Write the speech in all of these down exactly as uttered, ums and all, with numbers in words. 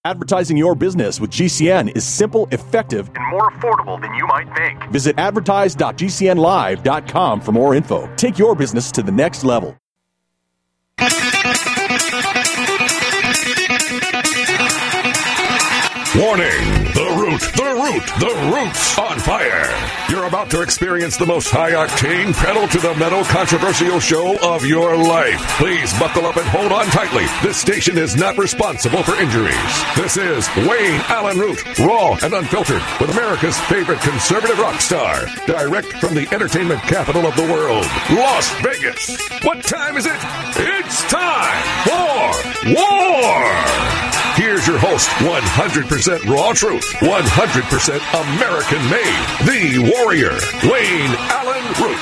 Advertising your business with G C N is simple, effective, and more affordable than you might think. Visit advertise dot g c n live dot com for more info. Take your business to the next level. Warning! The Root, the Root, the Root's on fire! You're about to experience the most high-octane, pedal-to-the-metal controversial show of your life. Please buckle up and hold on tightly. This station is not responsible for injuries. This is Wayne Allen Root, raw and unfiltered, with America's favorite conservative rock star. Direct from the entertainment capital of the world, Las Vegas. What time is it? It's time for war! Here's your host, one hundred percent raw truth, one hundred percent American made, the warrior, Wayne Allen Root.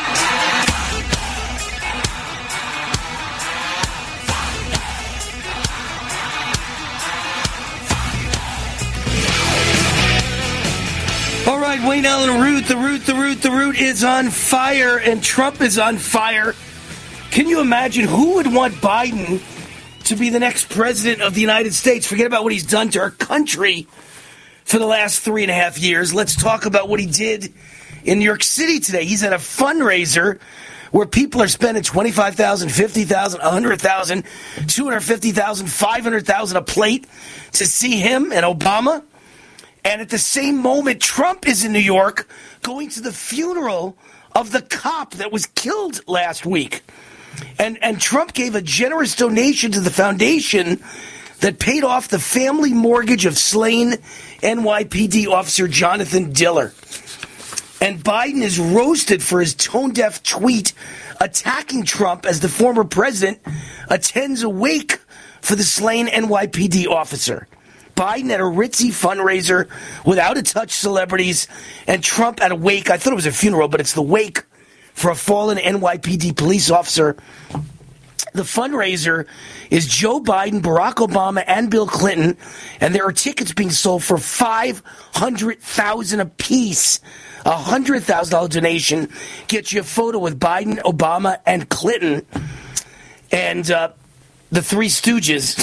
All right, Wayne Allen Root, the Root, the Root, the Root is on fire, and Trump is on fire. Can you imagine who would want Biden to be the next president of the United States? Forget about what he's done to our country for the last three and a half years. Let's talk about what he did in New York City today. He's at a fundraiser where people are spending twenty-five thousand dollars, fifty thousand dollars, one hundred thousand dollars, two hundred fifty thousand dollars, five hundred thousand dollars a plate to see him and Obama. And at the same moment, Trump is in New York going to the funeral of the cop that was killed last week. And and Trump gave a generous donation to the foundation that paid off the family mortgage of slain N Y P D officer Jonathan Diller. And Biden is roasted for his tone-deaf tweet attacking Trump as the former president attends a wake for the slain N Y P D officer. Biden at a ritzy fundraiser with out-of-touch celebrities, and Trump at a wake. I thought it was a funeral, but it's the wake for a fallen N Y P D police officer. The fundraiser is Joe Biden, Barack Obama, and Bill Clinton, and there are tickets being sold for five hundred thousand dollars apiece. A one hundred thousand dollars donation gets you a photo with Biden, Obama, and Clinton, and uh, the Three Stooges,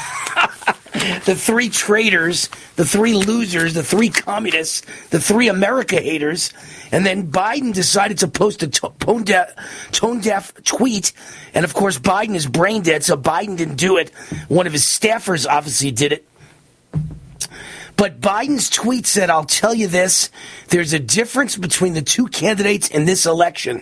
the three traitors, the three losers, the three communists, the three America haters. And then Biden decided to post a tone-deaf, tone-deaf tweet. And, of course, Biden is brain dead, so Biden didn't do it. One of his staffers obviously did it. But Biden's tweet said, I'll tell you this, there's a difference between the two candidates in this election.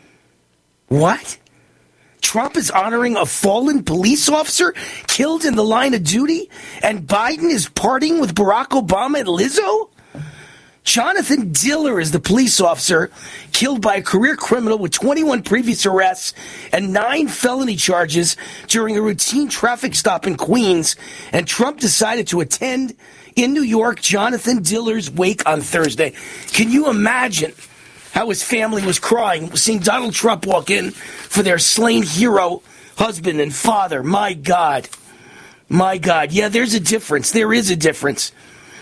What? Trump is honoring a fallen police officer killed in the line of duty, and Biden is partying with Barack Obama and Lizzo? Jonathan Diller is the police officer killed by a career criminal with twenty-one previous arrests and nine felony charges during a routine traffic stop in Queens, and Trump decided to attend in New York Jonathan Diller's wake on Thursday. Can you imagine how his family was crying seeing Donald Trump walk in for their slain hero husband and father? My God. My God. Yeah, there's a difference. There is a difference.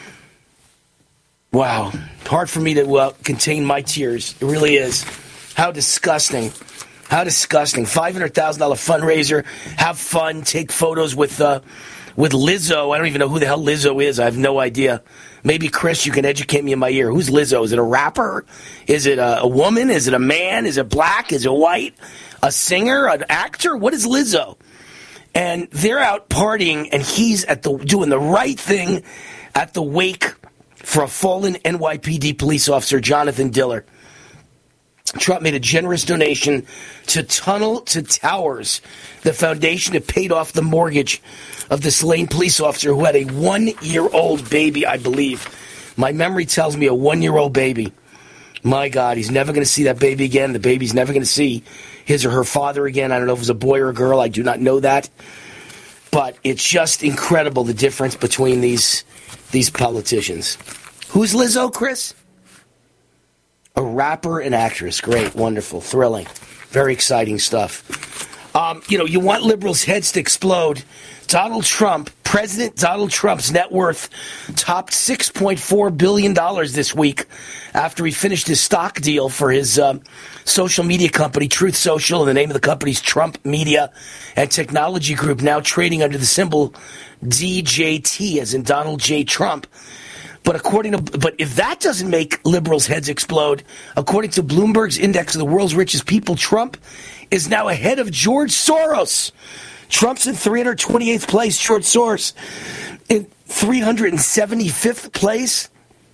Wow. Hard for me to uh, contain my tears. It really is. How disgusting. How disgusting. five hundred thousand dollars fundraiser. Have fun. Take photos with uh, with Lizzo. I don't even know who the hell Lizzo is. I have no idea. Maybe, Chris, you can educate me in my ear. Who's Lizzo? Is it a rapper? Is it a, a woman? Is it a man? Is it black? Is it white? A singer? An actor? What is Lizzo? And they're out partying, and he's at the doing the right thing at the wake for a fallen N Y P D police officer, Jonathan Diller. Trump made a generous donation to Tunnel to Towers, the foundation that paid off the mortgage of the slain police officer who had a one-year-old baby, I believe. My memory tells me a one-year-old baby. My God, he's never going to see that baby again. The baby's never going to see his or her father again. I don't know if it was a boy or a girl. I do not know that. But it's just incredible, the difference between these these politicians. Who's Lizzo, Chris? A rapper and actress. Great, wonderful, thrilling, very exciting stuff. Um, you know, you want liberals' heads to explode. Donald Trump President Donald Trump's net worth topped six point four billion dollars this week after he finished his stock deal for his uh, social media company, Truth Social, and the name of the company's Trump Media and Technology Group, now trading under the symbol D J T, as in Donald J. Trump. But according to, but if that doesn't make liberals' heads explode, according to Bloomberg's index of the world's richest people, Trump is now ahead of George Soros. Trump's in three hundred twenty-eighth place, George Soros in three hundred seventy-fifth place.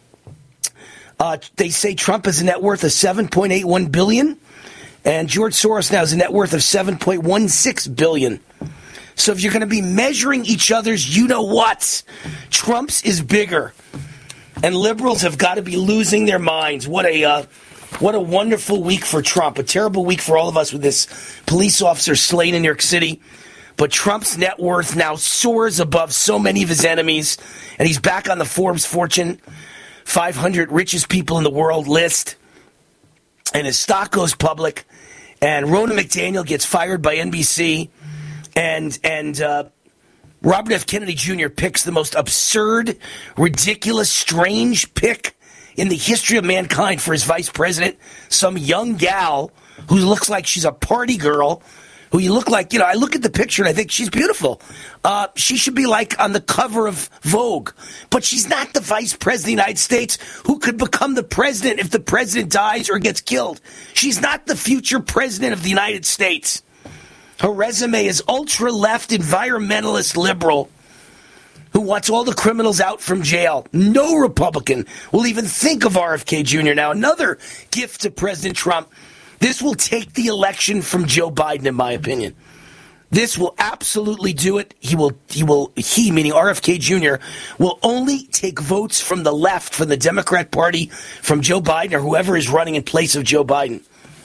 Uh, they say Trump has a net worth of seven point eight one billion dollars, and George Soros now has a net worth of seven point one six billion dollars. So if you're going to be measuring each other's you-know-whats, Trump's is bigger. And liberals have got to be losing their minds. What a uh, what a wonderful week for Trump. A terrible week for all of us with this police officer slain in New York City. But Trump's net worth now soars above so many of his enemies. And he's back on the Forbes Fortune five hundred richest people in the world list. And his stock goes public. And Ronna McDaniel gets fired by N B C. And, and uh, Robert F. Kennedy Junior picks the most absurd, ridiculous, strange pick in the history of mankind for his vice president. Some young gal who looks like she's a party girl, who you look like, you know, I look at the picture and I think she's beautiful. Uh, she should be like on the cover of Vogue. But she's not the vice president of the United States who could become the president if the president dies or gets killed. She's not the future president of the United States. Her resume is ultra-left, environmentalist liberal who wants all the criminals out from jail. No Republican will even think of R F K Junior Now, another gift to President Trump. This will take the election from Joe Biden, in my opinion. This will absolutely do it. He will, he will, he, meaning R F K Junior, will only take votes from the left, from the Democrat Party, from Joe Biden, or whoever is running in place of Joe Biden.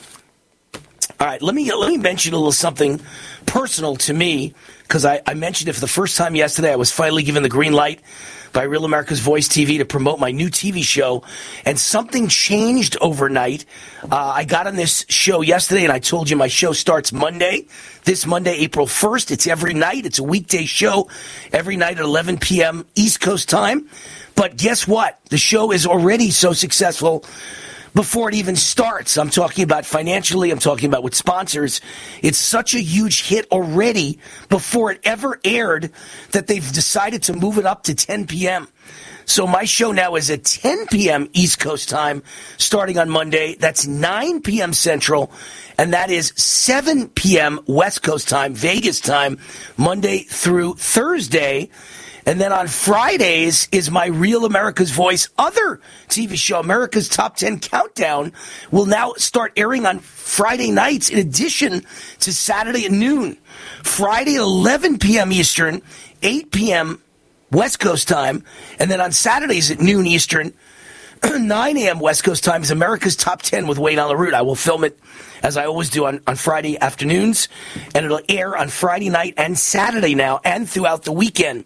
All right, let me let me mention a little something personal to me, because I, I mentioned it for the first time yesterday. I was finally given the green light by Real America's Voice T V to promote my new T V show, and something changed overnight. Uh, I got on this show yesterday, and I told you my show starts Monday, this Monday, April first. It's every night. It's a weekday show, every night at eleven p.m. East Coast time. But guess what? The show is already so successful before it even starts. I'm talking about financially. I'm talking about with sponsors. It's such a huge hit already before it ever aired that they've decided to move it up to ten p.m. So my show now is at ten p.m. East Coast time starting on Monday. That's nine p.m. Central, and that is seven p.m. West Coast time, Vegas time, Monday through Thursday. And then on Fridays is my Real America's Voice other T V show, America's Top ten Countdown, will now start airing on Friday nights in addition to Saturday at noon. Friday at eleven p.m. Eastern, eight p.m. West Coast time. And then on Saturdays at noon Eastern, nine a.m. West Coast time is America's Top ten with Wayne on the Root. I will film it, as I always do, on, on Friday afternoons. And it'll air on Friday night and Saturday now and throughout the weekend.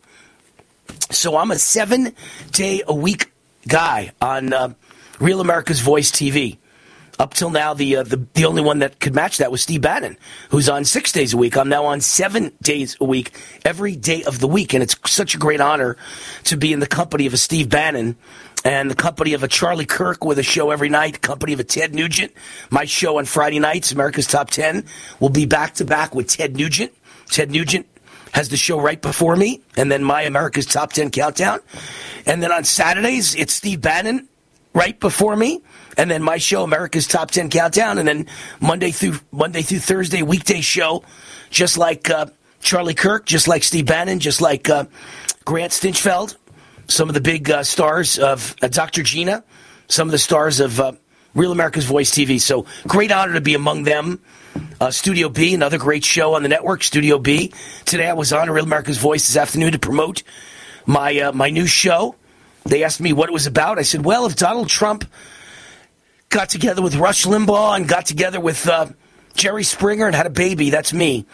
So I'm a seven-day-a-week guy on uh, Real America's Voice T V. Up till now, the, uh, the the only one that could match that was Steve Bannon, who's on six days a week. I'm now on seven days a week, every day of the week. And it's such a great honor to be in the company of a Steve Bannon and the company of a Charlie Kirk with a show every night, the company of a Ted Nugent. My show on Friday nights, America's Top ten, will be back-to-back with Ted Nugent. Ted Nugent has the show right before me, and then my America's Top ten Countdown. And then on Saturdays, it's Steve Bannon right before me, and then my show, America's Top ten Countdown, and then Monday through Monday through Thursday, weekday show, just like uh, Charlie Kirk, just like Steve Bannon, just like uh, Grant Stinchfeld, some of the big uh, stars of uh, Doctor Gina, some of the stars of uh, Real America's Voice T V. So great honor to be among them. Uh, Studio B, another great show on the network, Studio B. Today I was on Real America's Voice this afternoon to promote my uh, my new show. They asked me what it was about. I said, well, if Donald Trump got together with Rush Limbaugh and got together with uh, Jerry Springer and had a baby, that's me.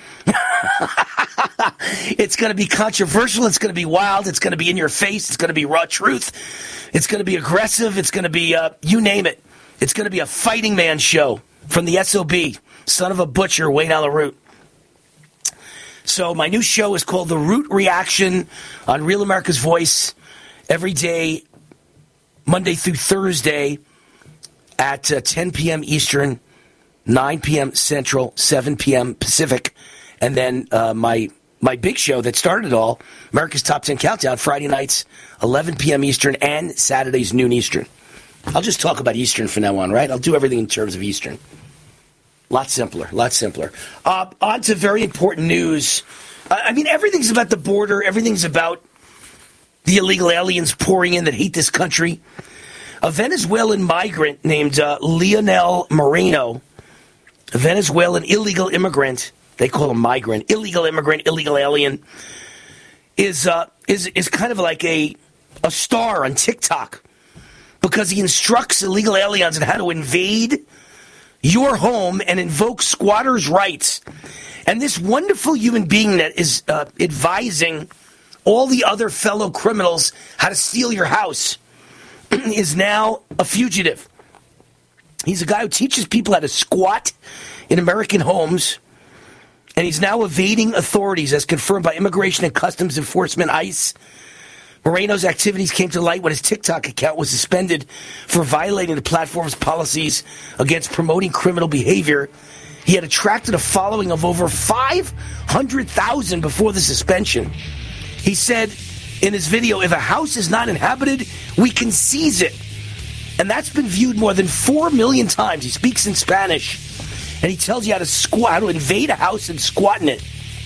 It's going to be controversial. It's going to be wild. It's going to be in your face. It's going to be raw truth. It's going to be aggressive. It's going to be, uh, you name it. It's going to be a fighting man show from the S O B. Son of a butcher, Wayne on the Root. So my new show is called The Root Reaction on Real America's Voice every day, Monday through Thursday at uh, ten p.m. Eastern, nine p.m. Central, seven p.m. Pacific. And then uh, my my big show that started it all, America's Top ten Countdown, Friday nights, eleven p.m. Eastern, and Saturdays, noon Eastern. I'll just talk about Eastern from now on, right? I'll do everything in terms of Eastern. Lot simpler, lot simpler. Uh, on to very important news. Uh, I mean, everything's about the border. Everything's about the illegal aliens pouring in that hate this country. A Venezuelan migrant named uh, Leonel Moreno, a Venezuelan illegal immigrant, they call him migrant, illegal immigrant, illegal alien, is uh, is is kind of like a a star on TikTok because he instructs illegal aliens on how to invade your home and invoke squatters' rights. And this wonderful human being that is uh, advising all the other fellow criminals how to steal your house is now a fugitive. He's a guy who teaches people how to squat in American homes, and he's now evading authorities as confirmed by Immigration and Customs Enforcement, ICE. Moreno's activities came to light when his TikTok account was suspended for violating the platform's policies against promoting criminal behavior. He had attracted a following of over five hundred thousand before the suspension. He said in his video, if a house is not inhabited, we can seize it. And that's been viewed more than four million times. He speaks in Spanish, and he tells you how to squat, how to invade a house and squat in it.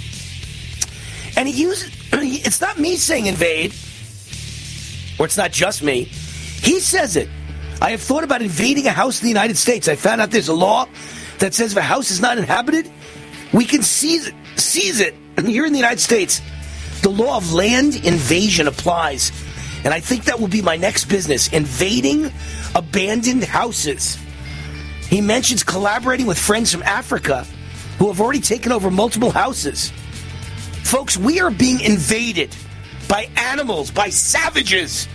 And he uses, it's not me saying invade, or it's not just me. He says it. I have thought about invading a house in the United States. I found out there's a law that says if a house is not inhabited, we can seize it. Seize it. And here in the United States, the law of land invasion applies. And I think that will be my next business, invading abandoned houses. He mentions collaborating with friends from Africa who have already taken over multiple houses. Folks, we are being invaded by animals, by savages.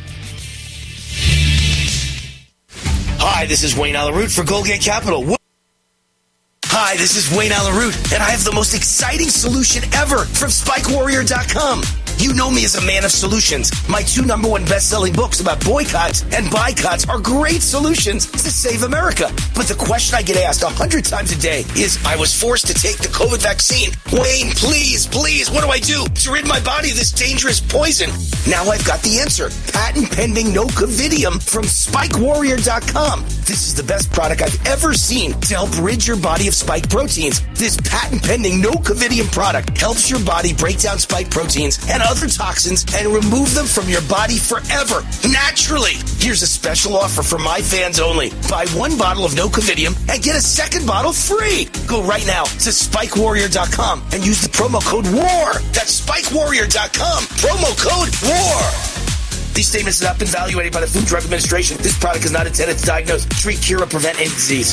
Hi, this is Wayne Allyn Root for Goldgate Capital. What? Hi, this is Wayne Allyn Root, and I have the most exciting solution ever from Spike Warrior dot com. You know me as a man of solutions. My two number one best-selling books about boycotts and boycotts are great solutions to save America. But the question I get asked a hundred times a day is, I was forced to take the COVID vaccine. Wayne, please, please, what do I do to rid my body of this dangerous poison? Now I've got the answer. Patent pending Nocovidium from Spike Warrior dot com. This is the best product I've ever seen to help rid your body of spike proteins. This patent pending Nocovidium product helps your body break down spike proteins and other toxins and remove them from your body forever, naturally. Here's a special offer for my fans only. Buy one bottle of Nocovidium and get a second bottle free. Go right now to Spike Warrior dot com and use the promo code WAR. That's Spike Warrior dot com. Promo code WAR. These statements have not been evaluated by the Food and Drug Administration. This product is not intended to diagnose, treat, cure, or prevent any disease.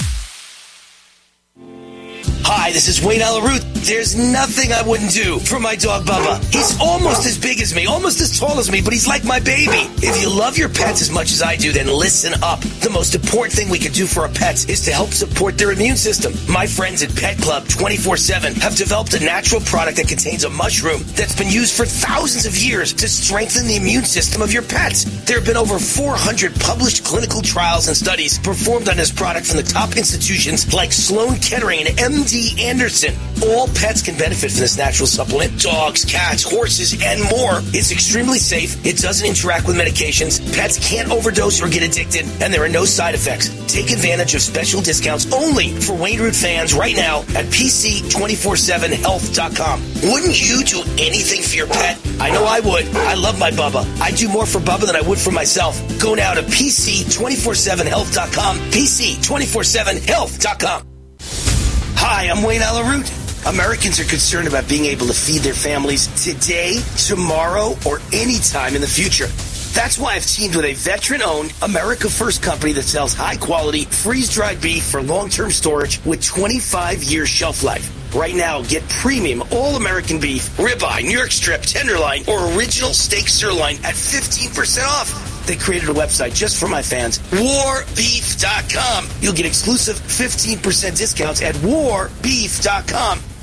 Hi, this is Wayne Allyn Root. There's nothing I wouldn't do for my dog Bubba. He's almost as big as me, almost as tall as me, but he's like my baby. If you love your pets as much as I do, then listen up. The most important thing we can do for our pets is to help support their immune system. My friends at Pet Club twenty-four seven have developed a natural product that contains a mushroom that's been used for thousands of years to strengthen the immune system of your pets. There have been over four hundred published clinical trials and studies performed on this product from the top institutions like Sloan Kettering and M D Anderson. All pets can benefit from this natural supplement. Dogs, cats, horses, and more. It's extremely safe. It doesn't interact with medications. Pets can't overdose or get addicted, and there are no side effects. Take advantage of special discounts only for Wayne Root fans right now at P C two forty-seven health dot com. Wouldn't you do anything for your pet? I know I would. I love my Bubba. I do more for Bubba than I would for myself. Go now to P C two forty-seven health dot com. P C two forty-seven health dot com. Hi, I'm Wayne Allyn Root. Americans are concerned about being able to feed their families today, tomorrow, or any time in the future. That's why I've teamed with a veteran-owned, America First company that sells high-quality, freeze-dried beef for long-term storage with twenty-five year shelf life. Right now, get premium all-American beef, ribeye, New York strip, tenderloin, or original steak sirloin at fifteen percent off. They created a website just for my fans, war beef dot com. You'll get exclusive fifteen percent discounts at war beef dot com.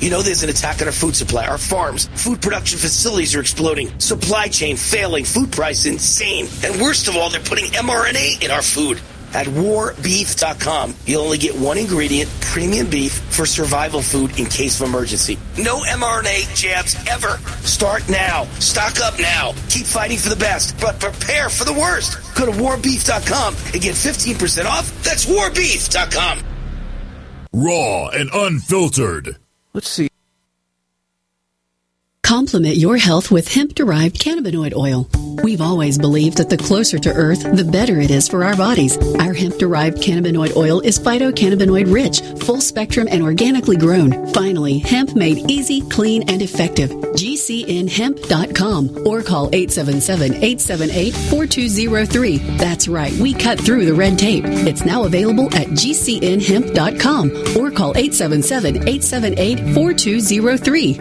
You know there's an attack on our food supply. Our farms, food production facilities are exploding. Supply chain failing. Food prices insane. And worst of all, they're putting M R N A in our food. At war beef dot com, you'll only get one ingredient, premium beef, for survival food in case of emergency. No M R N A jabs ever. Start now. Stock up now. Keep fighting for the best, but prepare for the worst. Go to war beef dot com and get fifteen percent off. That's war beef dot com. Raw and unfiltered. Let's see. Complement your health with hemp-derived cannabinoid oil. We've always believed that the closer to Earth, the better it is for our bodies. Our hemp-derived cannabinoid oil is phytocannabinoid rich, full spectrum, and organically grown. Finally, hemp made easy, clean, and effective. G C N hemp dot com or call eight seven seven, eight seven eight, four two zero three. That's right, we cut through the red tape. It's now available at G C N hemp dot com or call eight seven seven, eight seven eight, four two zero three.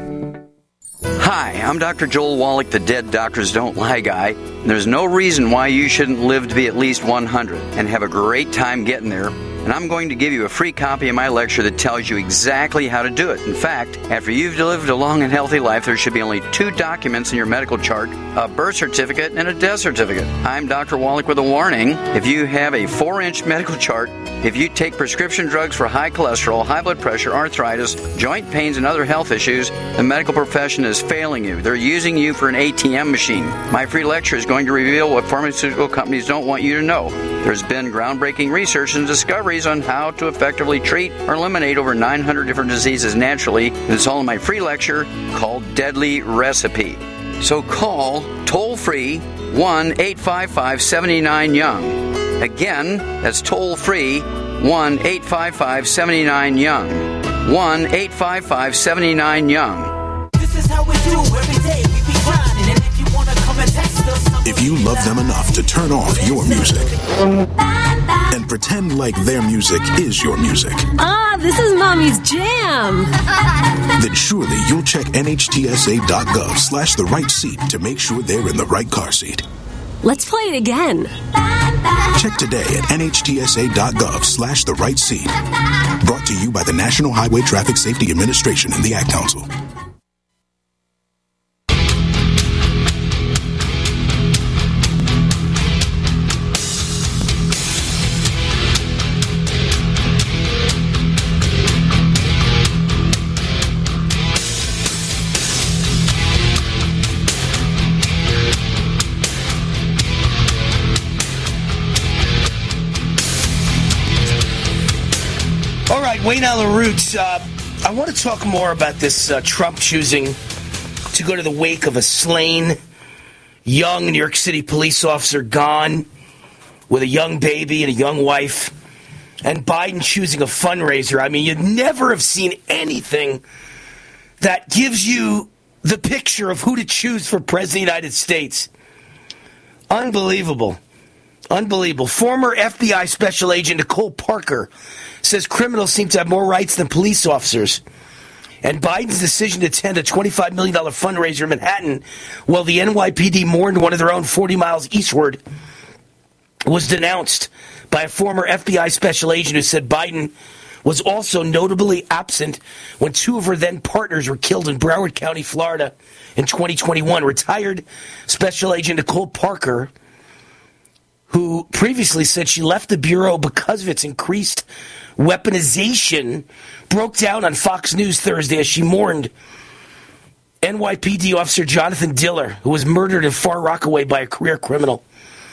Hi, I'm Doctor Joel Wallach, the Dead Doctors Don't Lie guy. There's no reason why you shouldn't live to be at least one hundred and have a great time getting there. And I'm going to give you a free copy of my lecture that tells you exactly how to do it. In fact, after you've lived a long and healthy life, there should be only two documents in your medical chart, a birth certificate and a death certificate. I'm Doctor Wallach with a warning. If you have a four-inch medical chart, if you take prescription drugs for high cholesterol, high blood pressure, arthritis, joint pains, and other health issues, the medical profession is failing you. They're using you for an A T M machine. My free lecture is going to reveal what pharmaceutical companies don't want you to know. There's been groundbreaking research and discoveries on how to effectively treat or eliminate over nine hundred different diseases naturally. It's all in my free lecture called Deadly Recipe. So call toll-free one eight five five, seven nine, young. Again, that's toll-free one eight five five, seven nine, young. one eight five five, seven nine, young. This is how we do every day. We be grinding, and if you want to come and test us, If you love them enough to turn off your music and pretend like their music is your music, Ah, this is Mommy's jam. then surely you'll check N H T S A dot gov slash the right seat to make sure they're in the right car seat. Let's play it again. Check today at N H T S A dot gov slash the right seat. Brought to you by the National Highway Traffic Safety Administration and the Ad Council. Wayne Allen Roots, uh, I want to talk more about this uh, Trump choosing to go to the wake of a slain young New York City police officer gone with a young baby and a young wife, and Biden choosing a fundraiser. I mean, you'd never have seen anything that gives you the picture of who to choose for President of the United States. Unbelievable. Unbelievable. Former F B I Special Agent Nicole Parker says criminals seem to have more rights than police officers. And Biden's decision to attend a twenty-five million dollars fundraiser in Manhattan while the N Y P D mourned one of their own forty miles eastward was denounced by a former F B I Special Agent who said Biden was also notably absent when two of her then partners were killed in Broward County, Florida in twenty twenty-one. Retired Special Agent Nicole Parker, who previously said she left the Bureau because of its increased weaponization, broke down on Fox News Thursday as she mourned N Y P D officer Jonathan Diller, who was murdered in Far Rockaway by a career criminal.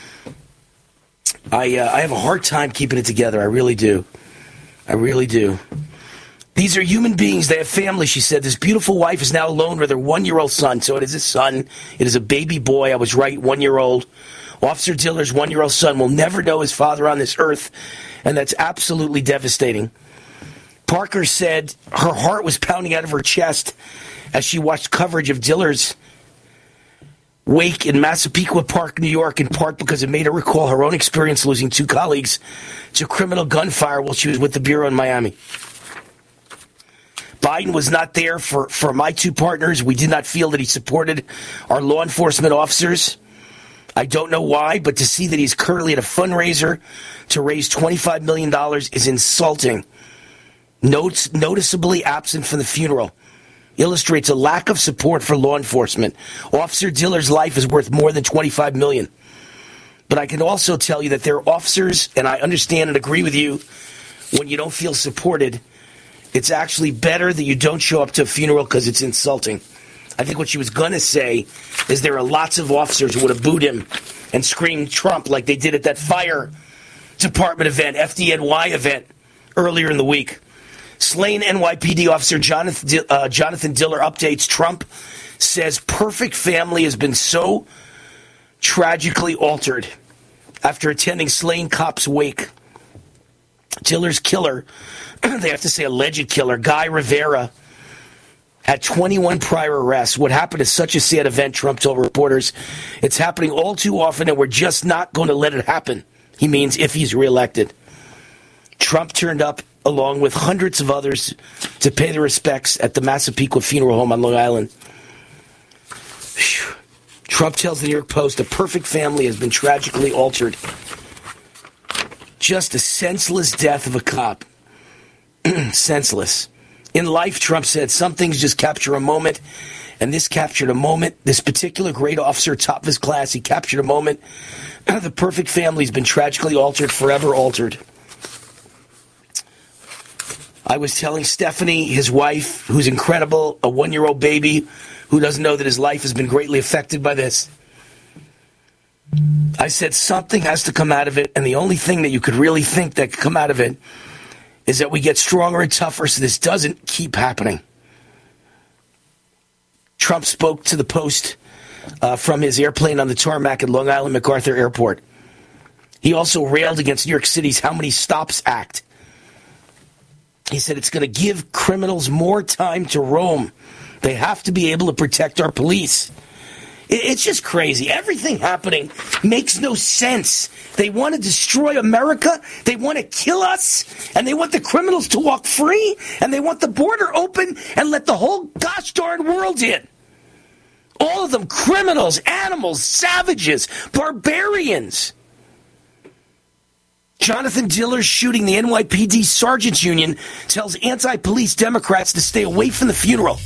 I uh, I have a hard time keeping it together. I really do. I really do. These are human beings. They have families, she said. This beautiful wife is now alone with her one-year-old son. So it is a son. It is a baby boy. I was right, one-year-old. Officer Diller's one-year-old son will never know his father on this earth, and that's absolutely devastating. Parker said her heart was pounding out of her chest as she watched coverage of Diller's wake in Massapequa Park, New York, in part because it made her recall her own experience losing two colleagues to criminal gunfire while she was with the Bureau in Miami. Biden was not there for, for my two partners. We did not feel that he supported our law enforcement officers. I don't know why, but to see that he's currently at a fundraiser to raise twenty-five million dollars is insulting. Notes noticeably absent from the funeral. illustrates a lack of support for law enforcement. Officer Diller's life is worth more than twenty-five million dollars. But I can also tell you that there are officers, and I understand and agree with you, when you don't feel supported, it's actually better that you don't show up to a funeral because it's insulting. I think what she was going to say is there are lots of officers who would have booed him and screamed Trump like they did at that fire department event, F D N Y event, earlier in the week. Slain N Y P D officer Jonathan, uh, Jonathan Diller updates Trump, says perfect family has been so tragically altered after attending slain cop's wake. Diller's killer, they have to say alleged killer, Guy Rivera, had twenty-one prior arrests. What happened is such a sad event, Trump told reporters. It's happening all too often, and we're just not going to let it happen. He means if he's reelected. Trump turned up along with hundreds of others to pay their respects at the Massapequa Funeral Home on Long Island. Whew. Trump tells the New York Post a perfect family has been tragically altered. Just a senseless death of a cop. Senseless. In life, Trump said, some things just capture a moment, and this captured a moment. This particular great officer, top of his class, he captured a moment. The perfect family's been tragically altered, forever altered. I was telling Stephanie, his wife, who's incredible, a one-year-old baby who doesn't know that his life has been greatly affected by this. I said something has to come out of it, and the only thing that you could really think that could come out of it is that we get stronger and tougher so this doesn't keep happening. Trump spoke to the Post uh, from his airplane on the tarmac at Long Island MacArthur Airport. He also railed against New York City's How Many Stops Act. He said it's going to give criminals more time to roam. They have to be able to protect our police. It's just crazy. Everything happening makes no sense. They want to destroy America. They want to kill us. And they want the criminals to walk free. And they want the border open and let the whole gosh darn world in. All of them criminals, animals, savages, barbarians. Jonathan Diller shooting the N Y P D Sergeants Union tells anti-police Democrats to stay away from the funeral.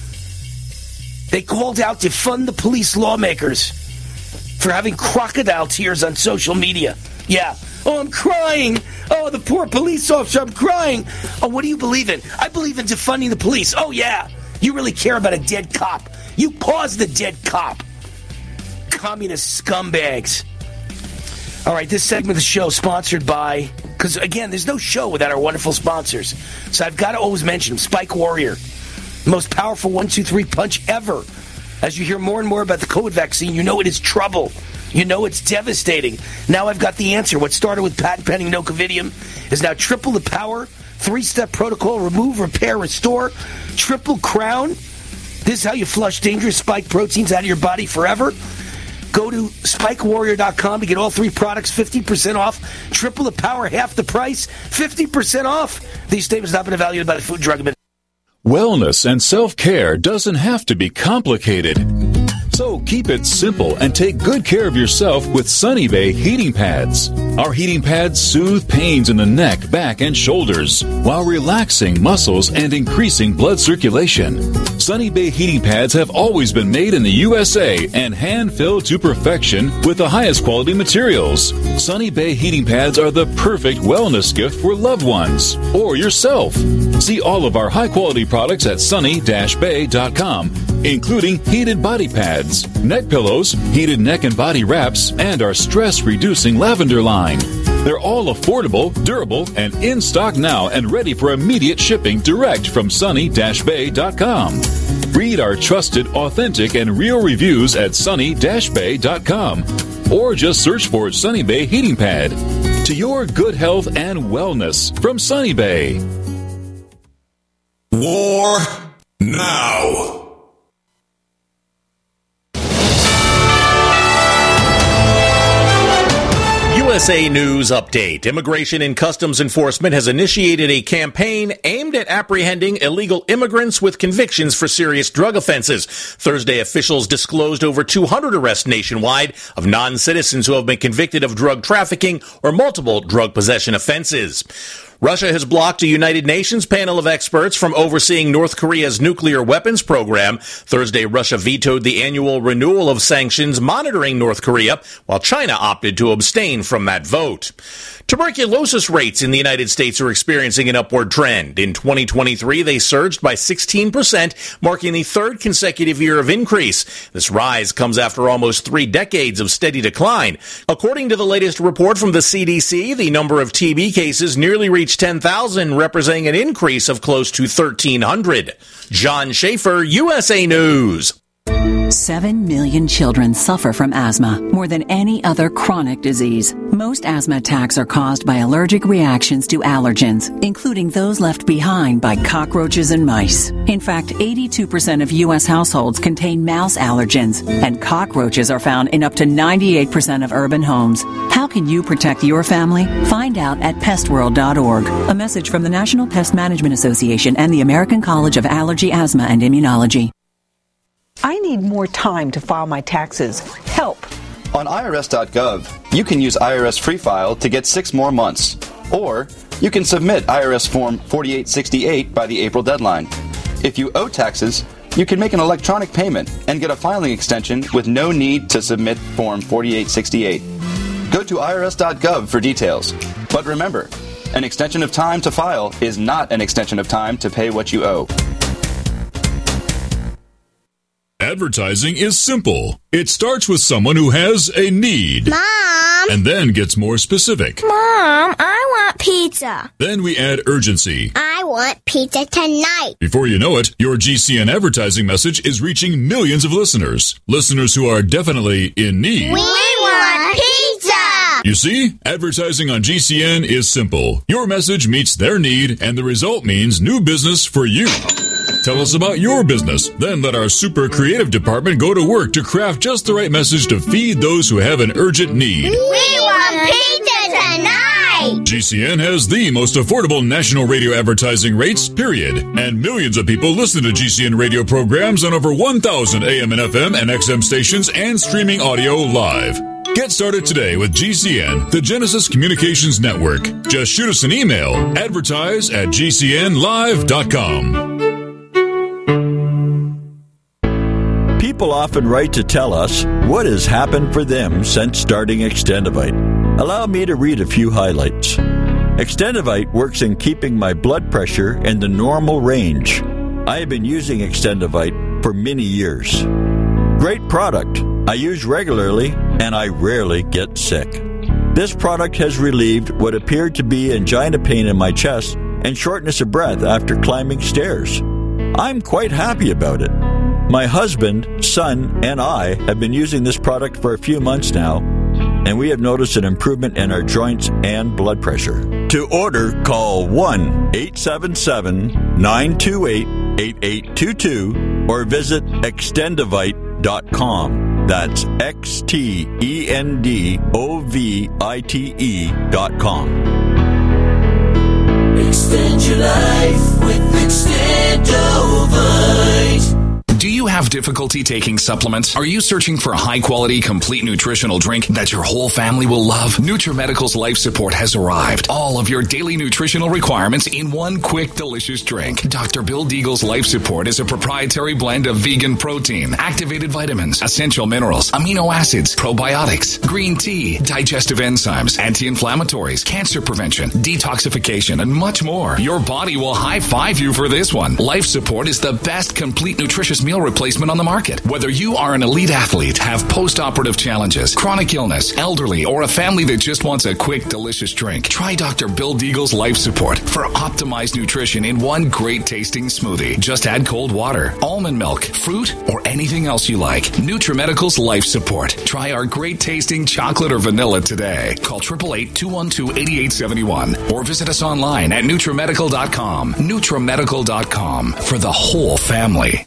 They called out to fund the police lawmakers for having crocodile tears on social media. Yeah. Oh, I'm crying. Oh, the poor police officer, I'm crying. Oh, what do you believe in? I believe in defunding the police. Oh, yeah. You really care about a dead cop. You caused the dead cop. Communist scumbags. All right, this segment of the show is sponsored by, because, again, there's no show without our wonderful sponsors. So I've got to always mention them. Spike Warrior. Most powerful one two three punch ever. As you hear more and more about the COVID vaccine, you know it is trouble. You know it's devastating. Now I've got the answer. What started with patent pending nocovidium is now triple the power, three-step protocol, remove, repair, restore, triple crown. This is how you flush dangerous spike proteins out of your body forever. Go to spike warrior dot com to get all three products fifty percent off. Triple the power, half the price, fifty percent off. These statements have not been evaluated by the Food and Drug Administration. Wellness and self-care doesn't have to be complicated. So keep it simple and take good care of yourself with Sunny Bay heating pads. Our heating pads soothe pains in the neck, back, and shoulders while relaxing muscles and increasing blood circulation. Sunny Bay heating pads have always been made in the U S A and hand-filled to perfection with the highest quality materials. Sunny Bay heating pads are the perfect wellness gift for loved ones or yourself. See all of our high-quality products at sunny dash bay dot com, including heated body pads, neck pillows, heated neck and body wraps, and our stress-reducing lavender line. They're all affordable, durable, and in stock now and ready for immediate shipping direct from sunny dash bay dot com. Read our trusted, authentic, and real reviews at sunny dash bay dot com or just search for Sunny Bay Heating Pad. To your good health and wellness from Sunny Bay. War now. U S A News Update. Immigration and Customs Enforcement has initiated a campaign aimed at apprehending illegal immigrants with convictions for serious drug offenses. Thursday, officials disclosed over two hundred arrests nationwide of non-citizens who have been convicted of drug trafficking or multiple drug possession offenses. Russia has blocked a United Nations panel of experts from overseeing North Korea's nuclear weapons program. Thursday, Russia vetoed the annual renewal of sanctions monitoring North Korea, while China opted to abstain from that vote. Tuberculosis rates in the United States are experiencing an upward trend. In twenty twenty-three, they surged by sixteen percent, marking the third consecutive year of increase. This rise comes after almost three decades of steady decline. According to the latest report from the C D C, the number of T B cases nearly reached ten thousand, representing an increase of close to thirteen hundred. John Schaefer, U S A News. Seven million children suffer from asthma, more than any other chronic disease. Most asthma attacks are caused by allergic reactions to allergens, including those left behind by cockroaches and mice. In fact, eighty-two percent of U S households contain mouse allergens, and cockroaches are found in up to ninety-eight percent of urban homes. How can you protect your family? Find out at pest world dot org. A message from the National Pest Management Association and the American College of Allergy, Asthma, and Immunology. I need more time to file my taxes. Help. On I R S dot gov, you can use I R S Free File to get six more months. Or you can submit I R S Form forty-eight sixty-eight by the April deadline. If you owe taxes, you can make an electronic payment and get a filing extension with no need to submit Form forty-eight sixty-eight. Go to I R S dot gov for details. But remember, an extension of time to file is not an extension of time to pay what you owe. Advertising is simple. It starts with someone who has a need. Mom! And then gets more specific. Mom, I want pizza. Then we add urgency. I want pizza tonight. Before you know it, your G C N advertising message is reaching millions of listeners. Listeners who are definitely in need. We want pizza! You see, advertising on G C N is simple. Your message meets their need, and the result means new business for you. Tell us about your business. Then let our super creative department go to work to craft just the right message to feed those who have an urgent need. We want pizza tonight! G C N has the most affordable national radio advertising rates, period. And millions of people listen to G C N radio programs on over one thousand A M and F M and X M stations and streaming audio live. Get started today with G C N, the Genesis Communications Network. Just shoot us an email, advertise at g c n live dot com. People often write to tell us what has happened for them since starting Extendivite. Allow me to read a few highlights. Extendivite works in keeping my blood pressure in the normal range. I have been using Extendivite for many years. Great product. I use regularly and I rarely get sick. This product has relieved what appeared to be angina pain in my chest and shortness of breath after climbing stairs. I'm quite happy about it. My husband, son, and I have been using this product for a few months now, and we have noticed an improvement in our joints and blood pressure. To order, call one eight seven seven, nine two eight, eight eight two two or visit extendivite dot com. That's X T E N D O V I T E dot com. Extend your life with Extendovite. Do you have difficulty taking supplements? Are you searching for a high-quality, complete nutritional drink that your whole family will love? NutriMedical's Life Support has arrived. All of your daily nutritional requirements in one quick, delicious drink. Doctor Bill Deagle's Life Support is a proprietary blend of vegan protein, activated vitamins, essential minerals, amino acids, probiotics, green tea, digestive enzymes, anti-inflammatories, cancer prevention, detoxification, and much more. Your body will high-five you for this one. Life Support is the best complete nutritious meal replacement on the market. Whether you are an elite athlete, have post-operative challenges, chronic illness, elderly, or a family that just wants a quick, delicious drink, try Doctor Bill Deagle's Life Support for optimized nutrition in one great tasting smoothie. Just add cold water, almond milk, fruit, or anything else you like. NutriMedical's Life Support. Try our great tasting chocolate or vanilla today. Call eight eight eight, two one two, eight eight seven one or visit us online at NutriMedical dot com. NutriMedical dot com for the whole family.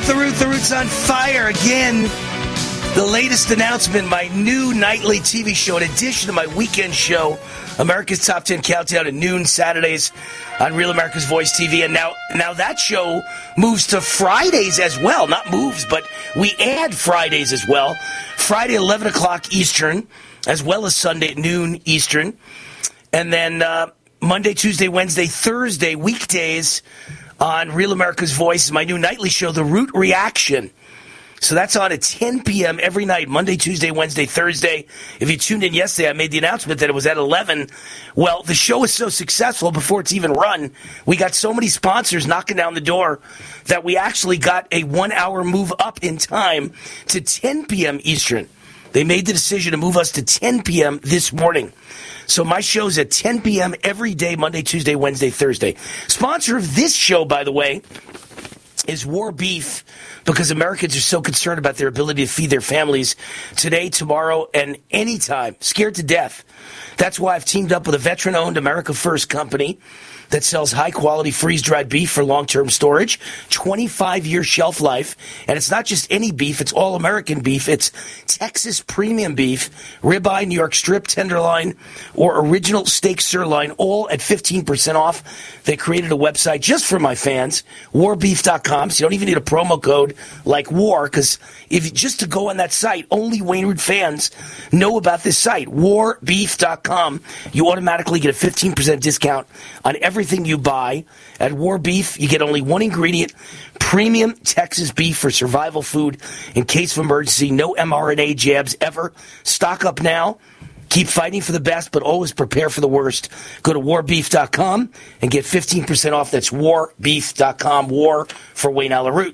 The Root, The Root's on fire again. The latest announcement, my new nightly T V show, in addition to my weekend show, America's Top ten Countdown at noon Saturdays on Real America's Voice T V. And now, now that show moves to Fridays as well. Not moves, but we add Fridays as well. Friday, eleven o'clock Eastern, as well as Sunday at noon Eastern. And then uh, Monday, Tuesday, Wednesday, Thursday, weekdays on Real America's Voice, my new nightly show, The Root Reaction. So that's on at ten p.m. every night, Monday, Tuesday, Wednesday, Thursday. If you tuned in yesterday, I made the announcement that it was at eleven. Well, the show is so successful before it's even run. We got so many sponsors knocking down the door that we actually got a one-hour move up in time to ten p.m. Eastern. They made the decision to move us to ten p.m. this morning. So my show's at ten p.m. every day, Monday, Tuesday, Wednesday, Thursday. Sponsor of this show, by the way, is War Beef, because Americans are so concerned about their ability to feed their families today, tomorrow, and anytime. Scared to death. That's why I've teamed up with a veteran-owned America First company that sells high-quality freeze-dried beef for long-term storage, twenty-five year shelf life. And it's not just any beef, it's all-American beef. It's Texas premium beef, ribeye, New York strip, tenderloin, or original steak sirloin, all at fifteen percent off. They created a website just for my fans, war beef dot com, so you don't even need a promo code like WAR, because if you, just to go on that site, only Wayne Root fans know about this site, war beef dot com. You automatically get a fifteen percent discount on every Everything you buy at War Beef. You get only one ingredient, premium Texas beef for survival food in case of emergency. No M R N A jabs ever. Stock up now. Keep fighting for the best, but always prepare for the worst. Go to war beef dot com and get fifteen percent off. That's war beef dot com. War for Wayne Allyn Root.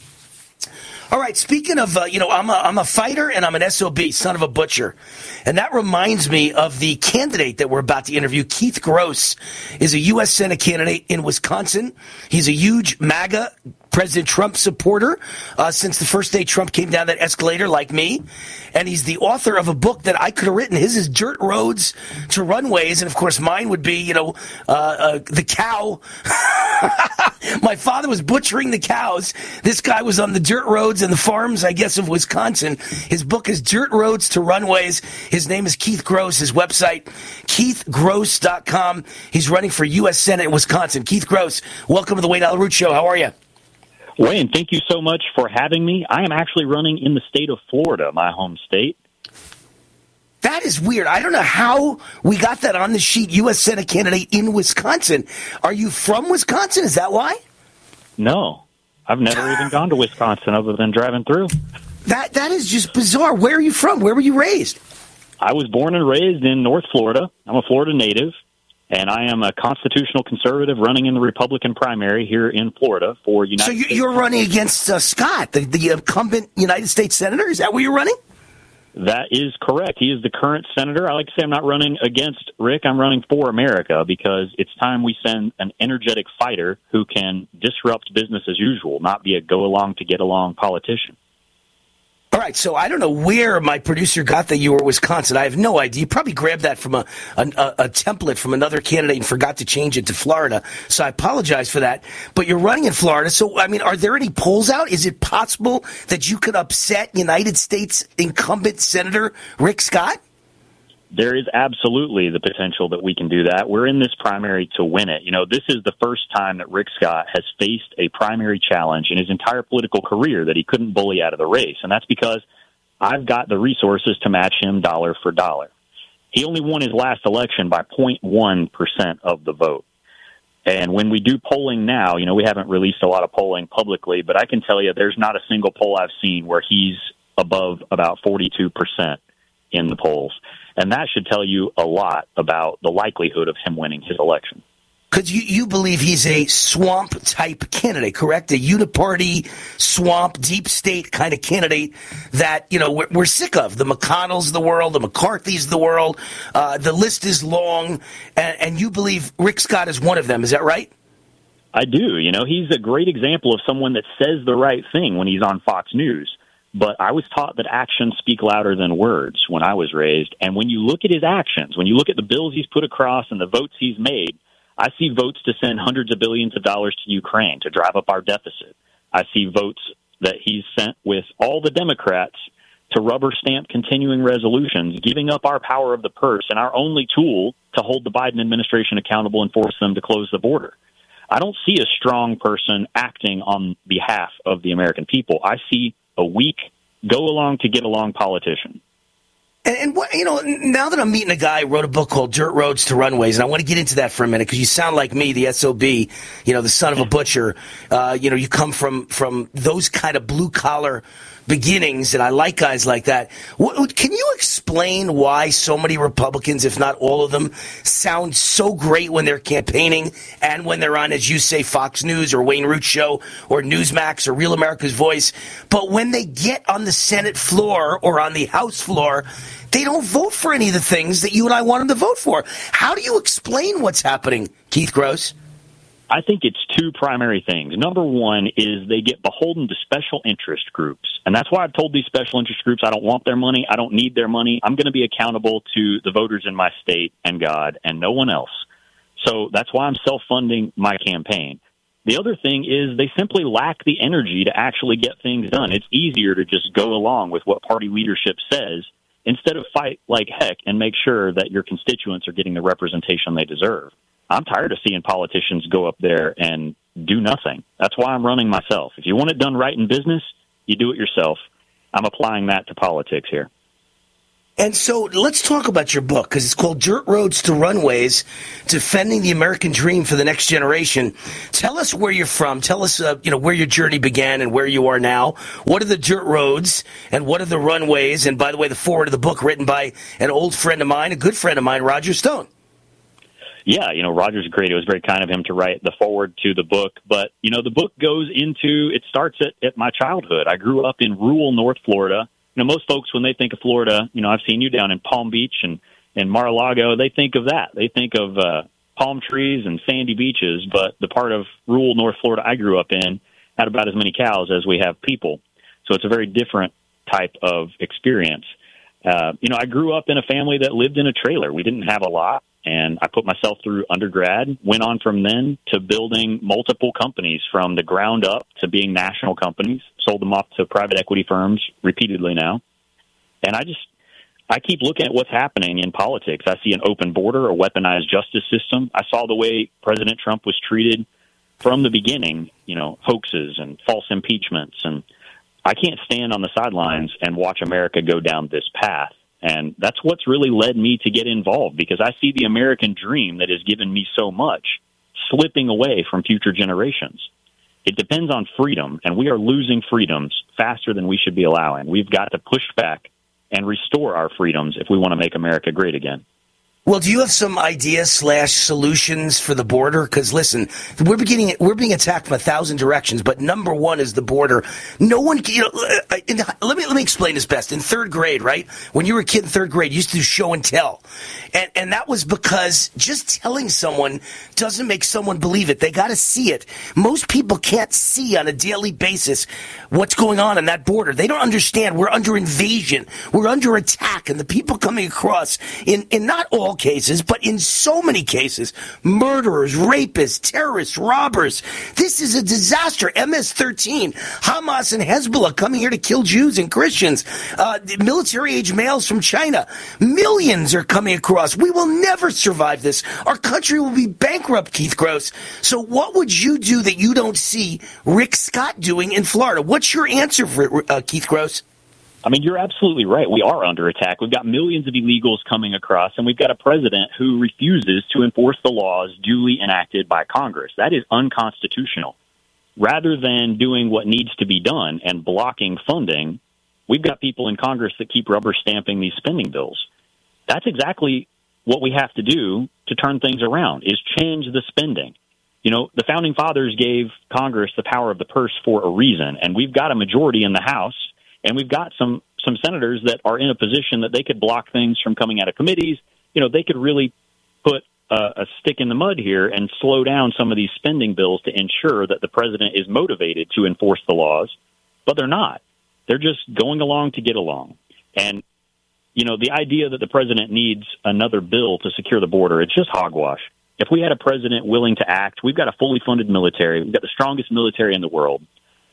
All right, speaking of, uh, you know, I'm a, I'm a fighter and I'm an S O B, son of a butcher. And that reminds me of the candidate that we're about to interview. Keith Gross is a U S Senate candidate in Wisconsin. He's a huge MAGA President Trump supporter uh, since the first day Trump came down that escalator, like me. And he's the author of a book that I could have written. His is Dirt Roads to Runways. And, of course, mine would be, you know, uh, uh, the cow. My father was butchering the cows. This guy was on the dirt roads and the farms, I guess, of Wisconsin. His book is Dirt Roads to Runways. His name is Keith Gross. His website, keith gross dot com. He's running for U S Senate in Wisconsin. Keith Gross, welcome to the Wayne Allyn Root Show. How are you? Wayne, thank you so much for having me. I am actually running in the state of Florida, my home state. That is weird. I don't know how we got that on the sheet, U S Senate candidate in Wisconsin. Are you from Wisconsin? Is that why? No. I've never even gone to Wisconsin other than driving through. That That is just bizarre. Where are you from? Where were you raised? I was born and raised in North Florida. I'm a Florida native, and I am a constitutional conservative running in the Republican primary here in Florida for United So you, States. you're running against uh, Scott, the, the incumbent United States Senator? Is that where you're running? That is correct. He is the current senator. I like to say I'm not running against Rick. I'm running for America because it's time we send an energetic fighter who can disrupt business as usual, not be a go-along-to-get-along politician. All right, so I don't know where my producer got that you were Wisconsin. I have no idea. You probably grabbed that from a, a, a template from another candidate and forgot to change it to Florida. So I apologize for that. But you're running in Florida. So, I mean, are there any polls out? Is it possible that you could upset United States incumbent Senator Rick Scott? There is absolutely the potential that we can do that. We're in this primary to win it. You know, this is the first time that Rick Scott has faced a primary challenge in his entire political career that he couldn't bully out of the race. And that's because I've got the resources to match him dollar for dollar. He only won his last election by zero point one percent of the vote. And when we do polling now, you know, we haven't released a lot of polling publicly, but I can tell you there's not a single poll I've seen where he's above about forty-two percent in the polls. And that should tell you a lot about the likelihood of him winning his election. Because you, you believe he's a swamp-type candidate, correct? A uniparty, swamp, deep state kind of candidate that, you know, we're, we're sick of. The McConnells of the world, the McCarthys of the world. Uh, the list is long, and, and you believe Rick Scott is one of them. Is that right? I do. You know, he's a great example of someone that says the right thing when he's on Fox News. But I was taught that actions speak louder than words when I was raised. And when you look at his actions, when you look at the bills he's put across and the votes he's made, I see votes to send hundreds of billions of dollars to Ukraine to drive up our deficit. I see votes that he's sent with all the Democrats to rubber stamp continuing resolutions, giving up our power of the purse and our only tool to hold the Biden administration accountable and force them to close the border. I don't see a strong person acting on behalf of the American people. I see a weak, go-along-to-get-along politician. And, and what, you know, now that I'm meeting a guy who wrote a book called Dirt Roads to Runways, and I want to get into that for a minute because you sound like me, the S O B, you know, the son of a butcher. Uh, you know, you come from, from those kind of blue-collar beginnings, and I like guys like that. What, can you explain why so many Republicans, if not all of them, sound so great when they're campaigning and when they're on, as you say, Fox News or Wayne Root Show or Newsmax or Real America's Voice, but when they get on the Senate floor or on the House floor, they don't vote for any of the things that you and I want them to vote for? How do you explain what's happening, Keith Gross? I think it's two primary things. Number one is they get beholden to special interest groups. And that's why I've told these special interest groups I don't want their money. I don't need their money. I'm going to be accountable to the voters in my state and God and no one else. So that's why I'm self-funding my campaign. The other thing is they simply lack the energy to actually get things done. It's easier to just go along with what party leadership says instead of fight like heck and make sure that your constituents are getting the representation they deserve. I'm tired of seeing politicians go up there and do nothing. That's why I'm running myself. If you want it done right in business, you do it yourself. I'm applying that to politics here. And so let's talk about your book, because it's called Dirt Roads to Runways, Defending the American Dream for the Next Generation. Tell us where you're from. Tell us uh, you know, where your journey began and where you are now. What are the dirt roads and what are the runways? And by the way, the foreword of the book written by an old friend of mine, a good friend of mine, Roger Stone. Yeah, you know, Roger's great. It was very kind of him to write the foreword to the book. But, you know, the book goes into, it starts at, at my childhood. I grew up in rural North Florida. You know, most folks, when they think of Florida, you know, I've seen you down in Palm Beach and, and Mar-a-Lago, they think of that. They think of uh, palm trees and sandy beaches. But the part of rural North Florida I grew up in had about as many cows as we have people. So it's a very different type of experience. Uh, you know, I grew up in a family that lived in a trailer. We didn't have a lot. And I put myself through undergrad, went on from then to building multiple companies from the ground up to being national companies, sold them off to private equity firms repeatedly now. And I just, I keep looking at what's happening in politics. I see an open border, a weaponized justice system. I saw the way President Trump was treated from the beginning, you know, hoaxes and false impeachments. And I can't stand on the sidelines and watch America go down this path. And that's what's really led me to get involved, because I see the American dream that has given me so much slipping away from future generations. It depends on freedom, and we are losing freedoms faster than we should be allowing. We've got to push back and restore our freedoms if we want to make America great again. Well, do you have some ideas slash solutions for the border? Because listen, we're beginning, we're being attacked from a thousand directions, but number one is the border. No one, you know, in, let me let me explain this best. In third grade, right? When you were a kid in third grade, you used to do show and tell, and and that was because just telling someone doesn't make someone believe it. They got to see it. Most people can't see on a daily basis what's going on in that border. They don't understand. We're under invasion. We're under attack, and the people coming across in in not all cases, but in so many cases, murderers, rapists, terrorists, robbers. This is a disaster. M S thirteen, Hamas and Hezbollah coming here to kill Jews and Christians. Uh, military-age males from China. Millions are coming across. We will never survive this. Our country will be bankrupt, Keith Gross. So what would you do that you don't see Rick Scott doing in Florida? What's your answer for uh, Keith Gross? I mean, you're absolutely right. We are under attack. We've got millions of illegals coming across, and we've got a president who refuses to enforce the laws duly enacted by Congress. That is unconstitutional. Rather than doing what needs to be done and blocking funding, we've got people in Congress that keep rubber stamping these spending bills. That's exactly what we have to do to turn things around, is change the spending. You know, the Founding Fathers gave Congress the power of the purse for a reason, and we've got a majority in the House. And we've got some, some senators that are in a position that they could block things from coming out of committees. You know, they could really put a, a stick in the mud here and slow down some of these spending bills to ensure that the president is motivated to enforce the laws. But they're not. They're just going along to get along. And, you know, the idea that the president needs another bill to secure the border, it's just hogwash. If we had a president willing to act, we've got a fully funded military. We've got the strongest military in the world.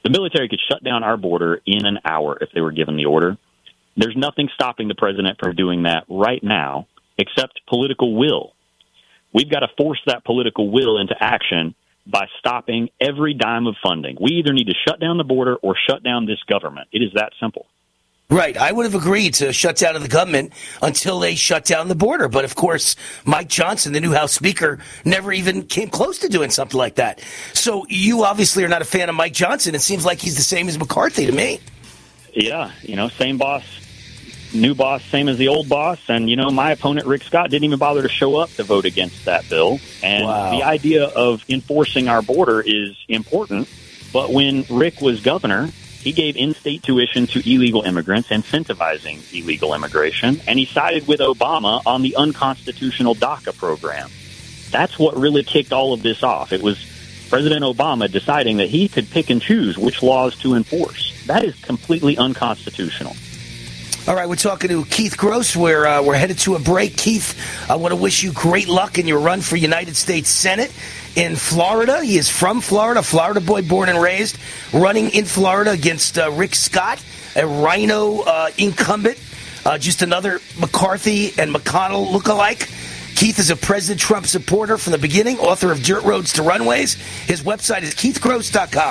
The military could shut down our border in an hour if they were given the order. There's nothing stopping the president from doing that right now except political will. We've got to force that political will into action by stopping every dime of funding. We either need to shut down the border or shut down this government. It is that simple. Right. I would have agreed to shut down the government until they shut down the border. But, of course, Mike Johnson, the new House Speaker, never even came close to doing something like that. So you obviously are not a fan of Mike Johnson. It seems like he's the same as McCarthy to me. Yeah. You know, same boss, new boss, same as the old boss. And, you know, my opponent, Rick Scott, didn't even bother to show up to vote against that bill. And wow. The idea of enforcing our border is important. But when Rick was governor, he gave in-state tuition to illegal immigrants, incentivizing illegal immigration, and he sided with Obama on the unconstitutional DACA program. That's what really kicked all of this off. It was President Obama deciding that he could pick and choose which laws to enforce. That is completely unconstitutional. All right, we're talking to Keith Gross. We're, uh, we're headed to a break. Keith, I want to wish you great luck in your run for United States Senate in Florida. He is from Florida, Florida boy, born and raised, running in Florida against uh, Rick Scott, a Rhino uh, incumbent, uh, just another McCarthy and McConnell lookalike. Keith is a President Trump supporter from the beginning, author of Dirt Roads to Runways. His website is keith gross dot com.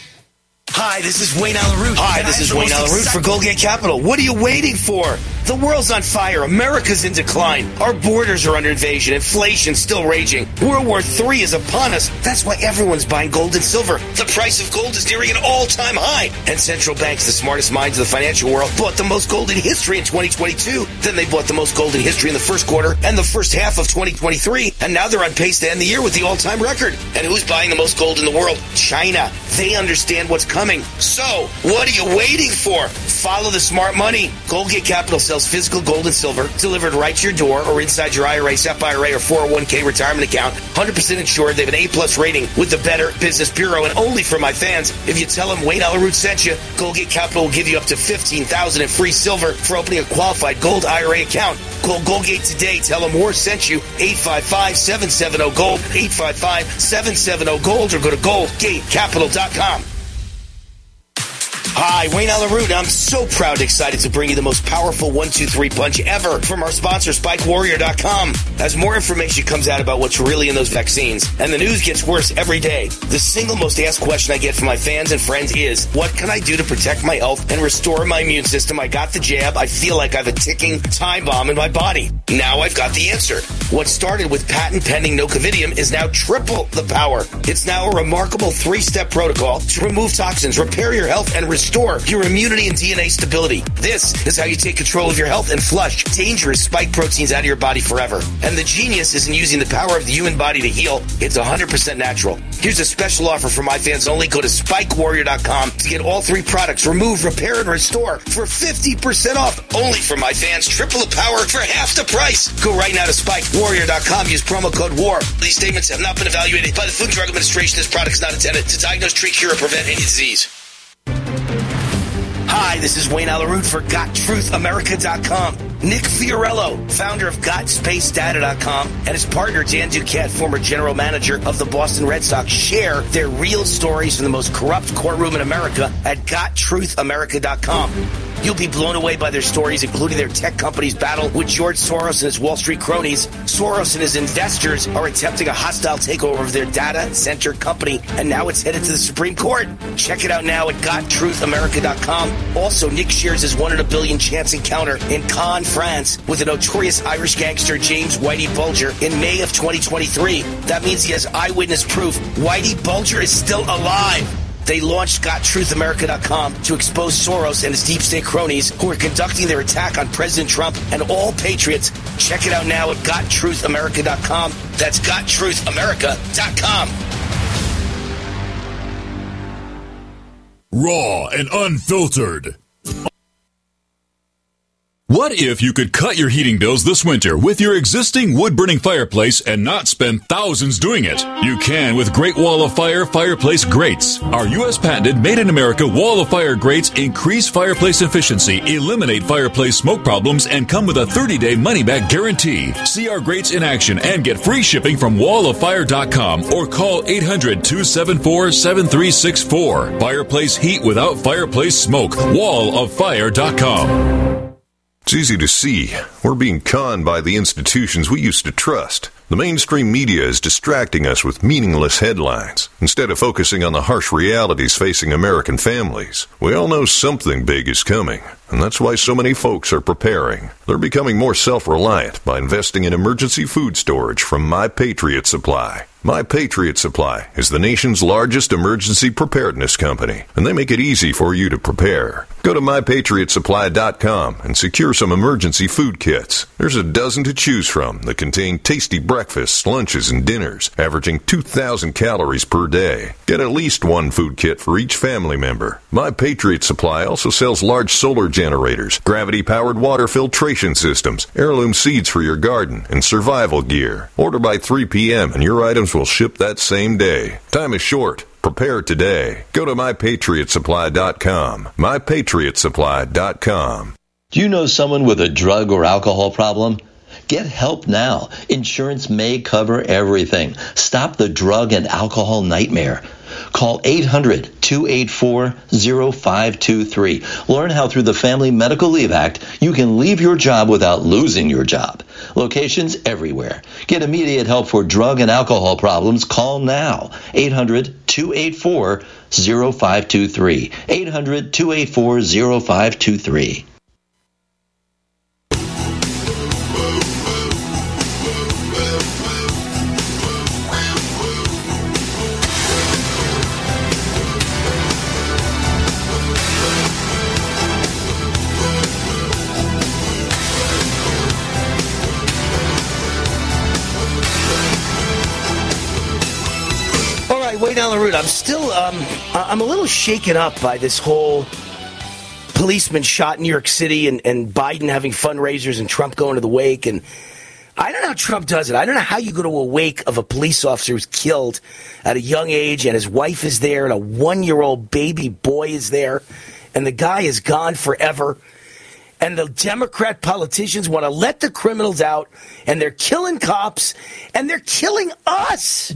Hi, this is Wayne Allyn Root. Hi, this is Wayne Allyn Root for Goldgate Capital. What are you waiting for? The world's on fire. America's in decline. Our borders are under invasion. Inflation's still raging. World War Three is upon us. That's why everyone's buying gold and silver. The price of gold is nearing an all-time high. And central banks, the smartest minds of the financial world, bought the most gold in history in twenty twenty-two. Then they bought the most gold in history in the first quarter and the first half of twenty twenty-three. And now they're on pace to end the year with the all-time record. And who's buying the most gold in the world? China. They understand what's coming. So, what are you waiting for? Follow the smart money. Goldgate Capital sells physical gold and silver delivered right to your door or inside your I R A, S E P I R A, or four oh one k retirement account. one hundred percent insured. They have an A-plus rating with the Better Business Bureau. And only for my fans, if you tell them Wayne Allyn Root sent you, Goldgate Capital will give you up to fifteen thousand dollars in free silver for opening a qualified gold I R A account. Call Goldgate today. Tell them Moore sent you. eight five five, seven seven zero, GOLD. eight five five, seven seven zero, GOLD or go to gold gate capital dot com. Hi, Wayne Allyn Root. I'm so proud and excited to bring you the most powerful one two three punch ever from our sponsor, Spike Warrior dot com. As more information comes out about what's really in those vaccines, and the news gets worse every day, the single most asked question I get from my fans and friends is, what can I do to protect my health and restore my immune system? I got the jab. I feel like I have a ticking time bomb in my body. Now I've got the answer. What started with patent-pending Nocovidium is now triple the power. It's now a remarkable three-step protocol to remove toxins, repair your health, and restore Restore your immunity and D N A stability. This is how you take control of your health and flush dangerous spike proteins out of your body forever. And the genius isn't using the power of the human body to heal. It's one hundred percent natural. Here's a special offer for my fans only. Go to Spike Warrior dot com to get all three products, remove, repair, and restore for fifty percent off. Only for my fans. Triple the power for half the price. Go right now to Spike Warrior dot com. Use promo code WAR. These statements have not been evaluated by the Food and Drug Administration. This product is not intended to diagnose, treat, cure, or prevent any disease. Hi, this is Wayne Allyn Root for Got Truth America dot com. Nick Fiorello, founder of Got Space Data dot com, and his partner Dan Duquette, former general manager of the Boston Red Sox, share their real stories from the most corrupt courtroom in America at Got Truth America dot com. You'll be blown away by their stories, including their tech company's battle with George Soros and his Wall Street cronies. Soros and his investors are attempting a hostile takeover of their data center company, and now it's headed to the Supreme Court. Check it out now at Got Truth America dot com. Also, Nick shares his one in a billion chance encounter in Cannes, France, with the notorious Irish gangster James Whitey Bulger in May of twenty twenty-three. That means he has eyewitness proof Whitey Bulger is still alive. They launched Got Truth America dot com to expose Soros and his deep state cronies who are conducting their attack on President Trump and all patriots. Check it out now at Got Truth America dot com. That's Got Truth America dot com. Raw and unfiltered. What if you could cut your heating bills this winter with your existing wood-burning fireplace and not spend thousands doing it? You can with Great Wall of Fire fireplace grates. Our U S patented made-in-America Wall of Fire grates increase fireplace efficiency, eliminate fireplace smoke problems, and come with a thirty-day money-back guarantee. See our grates in action and get free shipping from wall of fire dot com or call eight hundred, two seven four, seven three six four. Fireplace heat without fireplace smoke. wall of fire dot com. It's easy to see. We're being conned by the institutions we used to trust. The mainstream media is distracting us with meaningless headlines instead of focusing on the harsh realities facing American families. We all know something big is coming, and that's why so many folks are preparing. They're becoming more self-reliant by investing in emergency food storage from My Patriot Supply. My Patriot Supply is the nation's largest emergency preparedness company, and they make it easy for you to prepare. Go to my patriot supply dot com and secure some emergency food kits. There's a dozen to choose from that contain tasty breakfasts, lunches, and dinners, averaging two thousand calories per day. Get at least one food kit for each family member. My Patriot Supply also sells large solar generators, gravity-powered water filtration systems, heirloom seeds for your garden, and survival gear. Order by three p.m. and your items will ship that same day. Time is short. Prepare today. Go to my patriot supply dot com. my patriot supply dot com. Do you know someone with a drug or alcohol problem? Get help now. Insurance may cover everything. Stop the drug and alcohol nightmare. Call eight hundred, two eight four, zero five two three. Learn how through the Family Medical Leave Act you can leave your job without losing your job. Locations everywhere. Get immediate help for drug and alcohol problems. Call now. eight hundred, two eight four, zero five two three. eight hundred, two eight four, zero five two three. Way down the road, I'm still, um, I'm a little shaken up by this whole policeman shot in New York City and, and Biden having fundraisers and Trump going to the wake. And I don't know how Trump does it. I don't know how you go to a wake of a police officer who's killed at a young age and his wife is there and a one-year-old baby boy is there and the guy is gone forever. And the Democrat politicians want to let the criminals out and they're killing cops and they're killing us.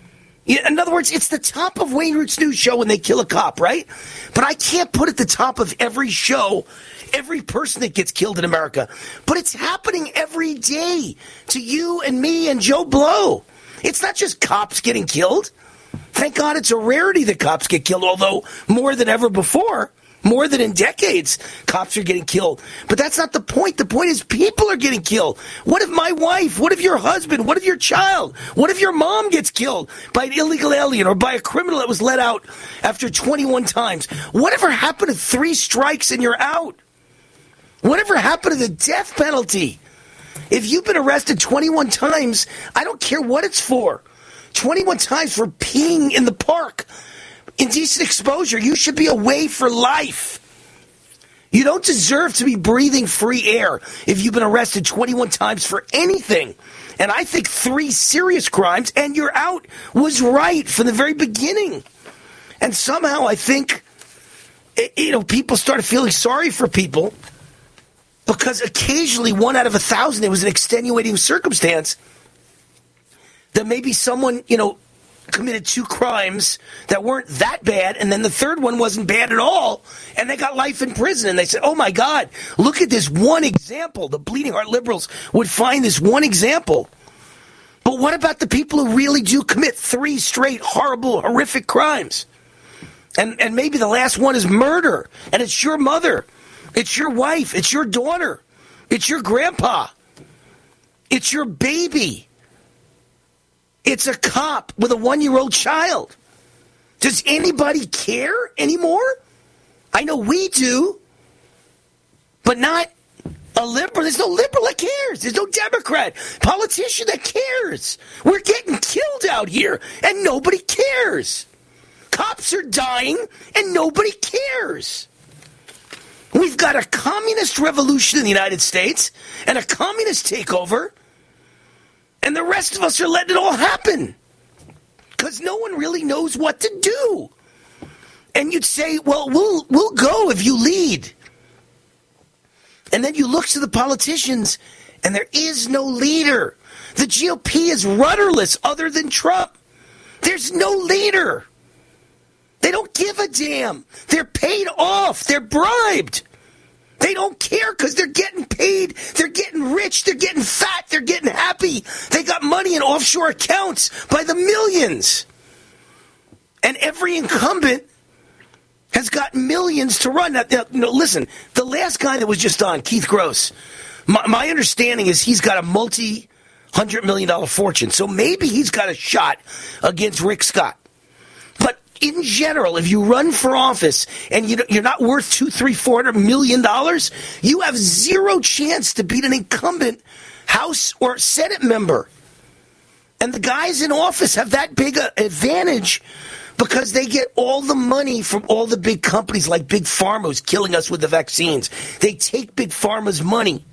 In other words, it's the top of Wayne Root's news show when they kill a cop, right? But I can't put at the top of every show every person that gets killed in America. But it's happening every day to you and me and Joe Blow. It's not just cops getting killed. Thank God it's a rarity that cops get killed, although more than ever before. More than in decades, cops are getting killed. But that's not the point. The point is people are getting killed. What if my wife, what if your husband, what if your child, what if your mom gets killed by an illegal alien or by a criminal that was let out after twenty-one times? Whatever happened to three strikes and you're out? Whatever happened to the death penalty? If you've been arrested twenty-one times, I don't care what it's for. twenty-one times for peeing in the park. Indecent exposure, you should be away for life. You don't deserve to be breathing free air if you've been arrested twenty-one times for anything. And I think three serious crimes and you're out was right from the very beginning. And somehow I think, you know, people started feeling sorry for people because occasionally one out of a thousand, there was an extenuating circumstance that maybe someone, you know, committed two crimes that weren't that bad, and then the third one wasn't bad at all, and they got life in prison. And they said, oh, my God, look at this one example. The Bleeding Heart liberals would find this one example. But what about the people who really do commit three straight, horrible, horrific crimes? And, and maybe the last one is murder, and it's your mother, it's your wife, it's your daughter, it's your grandpa, it's your baby. It's a cop with a one-year-old child. Does anybody care anymore? I know we do, but not a liberal. There's no liberal that cares. There's no Democrat politician that cares. We're getting killed out here, and nobody cares. Cops are dying, and nobody cares. We've got a communist revolution in the United States and a communist takeover, and the rest of us are letting it all happen because no one really knows what to do. And you'd say, well, we'll we'll go if you lead. And then you look to the politicians, and there is no leader. The G O P is rudderless other than Trump. There's no leader. They don't give a damn. They're paid off. They're bribed. They don't care because they're getting paid. They're getting rich. They're getting fat. They're getting happy. They got money in offshore accounts by the millions. And every incumbent has got millions to run. Now, now, no, listen, the last guy that was just on, Keith Gross, my, my understanding is he's got a multi-hundred million dollar fortune. So maybe he's got a shot against Rick Scott. But in general, if you run for office and you, you're not worth two, three, four hundred million dollars, you have zero chance to beat an incumbent House or Senate member. And the guys in office have that big a advantage because they get all the money from all the big companies like Big Pharma, who's killing us with the vaccines. They take Big Pharma's money.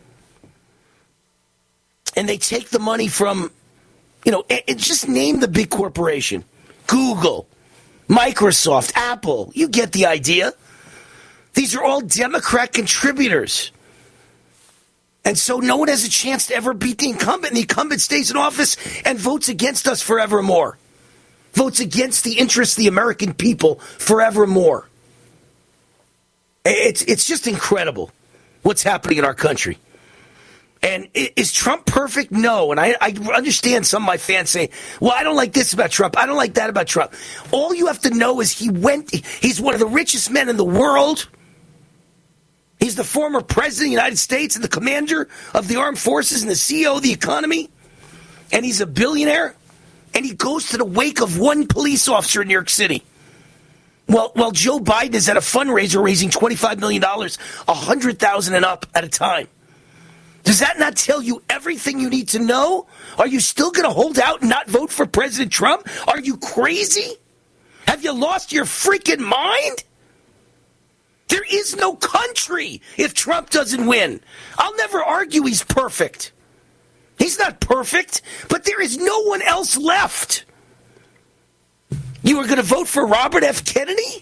And they take the money from, you know, it, it just name the big corporation. Google, Microsoft, Apple. You get the idea. These are all Democrat contributors. And so no one has a chance to ever beat the incumbent. And the incumbent stays in office and votes against us forevermore. Votes against the interests of the American people forevermore. It's, it's just incredible what's happening in our country. And is Trump perfect? No. And I, I understand some of my fans say, well, I don't like this about Trump. I don't like that about Trump. All you have to know is he went, he's one of the richest men in the world. He's the former president of the United States and the commander of the armed forces and the C E O of the economy. And he's a billionaire. And he goes to the wake of one police officer in New York City. Well, while Joe Biden is at a fundraiser raising twenty-five million dollars, one hundred thousand dollars and up at a time. Does that not tell you everything you need to know? Are you still going to hold out and not vote for President Trump? Are you crazy? Have you lost your freaking mind? There is no country if Trump doesn't win. I'll never argue he's perfect. He's not perfect, but there is no one else left. You are going to vote for Robert F. Kennedy?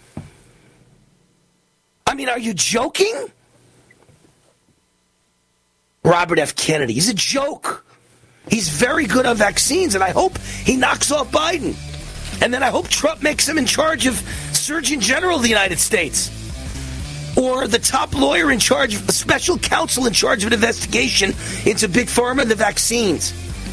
I mean, are you joking? Robert F. Kennedy. He's a joke. He's very good on vaccines, and I hope he knocks off Biden. And then I hope Trump makes him in charge of Surgeon General of the United States. Or the top lawyer in charge of, a special counsel in charge of an investigation into Big Pharma and the vaccines.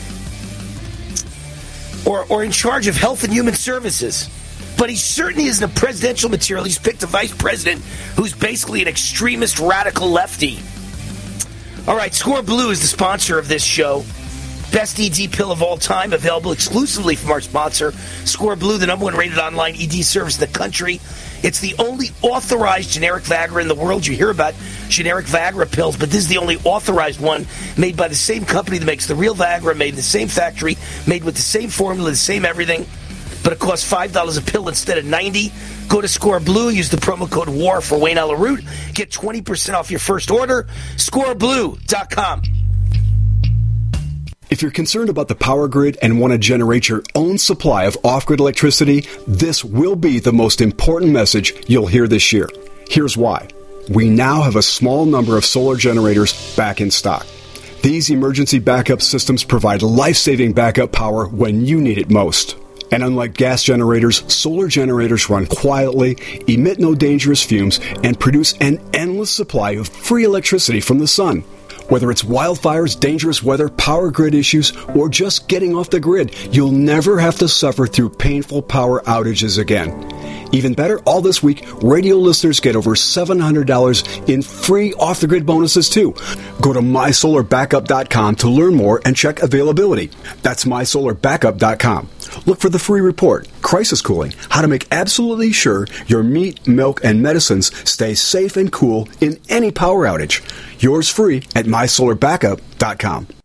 Or, or in charge of Health and Human Services. But he certainly isn't a presidential material. He's picked a vice president who's basically an extremist radical lefty. All right, Score Blue is the sponsor of this show. Best E D pill of all time, available exclusively from our sponsor, Score Blue, the number one rated online E D service in the country. It's the only authorized generic Viagra in the world. You hear about generic Viagra pills, but this is the only authorized one made by the same company that makes the real Viagra, made in the same factory, made with the same formula, the same everything. But it costs five dollars a pill instead of ninety dollars. Go to Score Blue, use the promo code WAR for Wayne Allen Root. Get twenty percent off your first order. score blue dot com. If you're concerned about the power grid and want to generate your own supply of off-grid electricity, this will be the most important message you'll hear this year. Here's why. We now have a small number of solar generators back in stock. These emergency backup systems provide life-saving backup power when you need it most. And unlike gas generators, solar generators run quietly, emit no dangerous fumes, and produce an endless supply of free electricity from the sun. Whether it's wildfires, dangerous weather, power grid issues, or just getting off the grid, you'll never have to suffer through painful power outages again. Even better, all this week, radio listeners get over seven hundred dollars in free off-the-grid bonuses, too. Go to my solar backup dot com to learn more and check availability. That's my solar backup dot com. Look for the free report, Crisis Cooling, how to make absolutely sure your meat, milk, and medicines stay safe and cool in any power outage. Yours free at my solar backup dot com.